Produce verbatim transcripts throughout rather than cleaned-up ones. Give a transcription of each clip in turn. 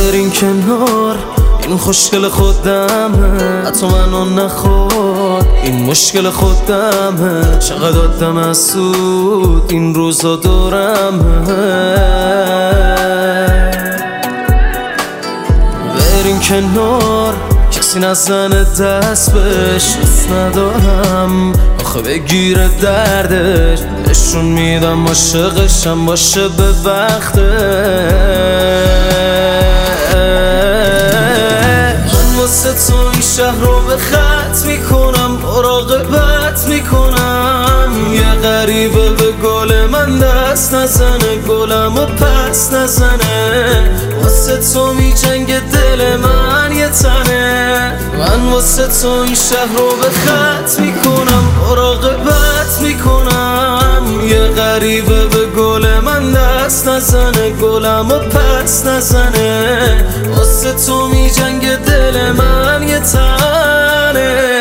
برین کنار، این خوشگل خودمه، حتی منو نخواد، این مشکل خودمه. چقدر آدم حسود این روزا دورمه. برین کنار، کسی نزنه دست بهش، دوست ندارم آخه بگیره دردش. نشون میدم عاشقشم باشه به وقتش. من واسه تو این شهر رو به خط میکنم، مراقبت میکنم. یه غریبه به گل من دست نزنه، گلم و پس نزنه. واسه تو میجنگه دل من یه تنه. من واسه تو این شهر رو به خط میکنم، مراقبت میکنم. یه غریبه به گل من دست نزنه، گلم و پس نزنه. واسه تو میجنگه دل من یه تنه.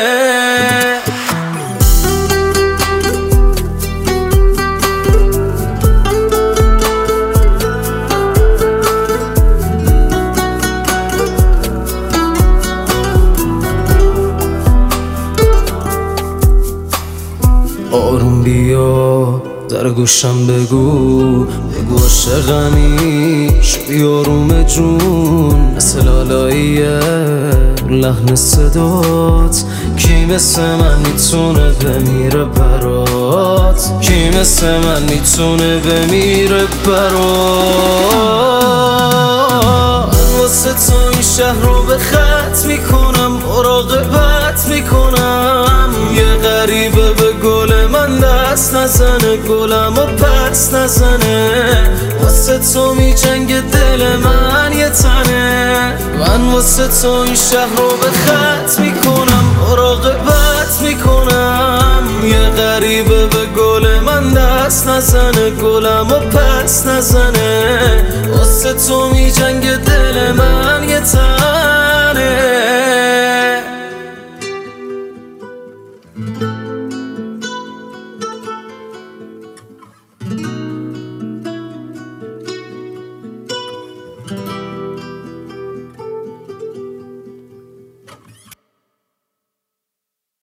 آروم بیا در گوشم بگو، بگو عاشقمی شدی آروم جون. مثل لالاییه لحن صدات، کی مثل من میتونه بمیره برات؟ کی مثل من میتونه بمیره برات؟ من واسه تو این شهر رو به خط میکنم، مراقبت میکنم. یه غریبه به گل من دست نزنه، گلم و پس نزنه. واسه تو میجنگه دل من یه تنه. من واسه تو این شهر رو به خط میکنم، مراقبت میکنم. یه غریبه به گل من دست نزنه، گلم و پس نزنه. واسه تو میجنگه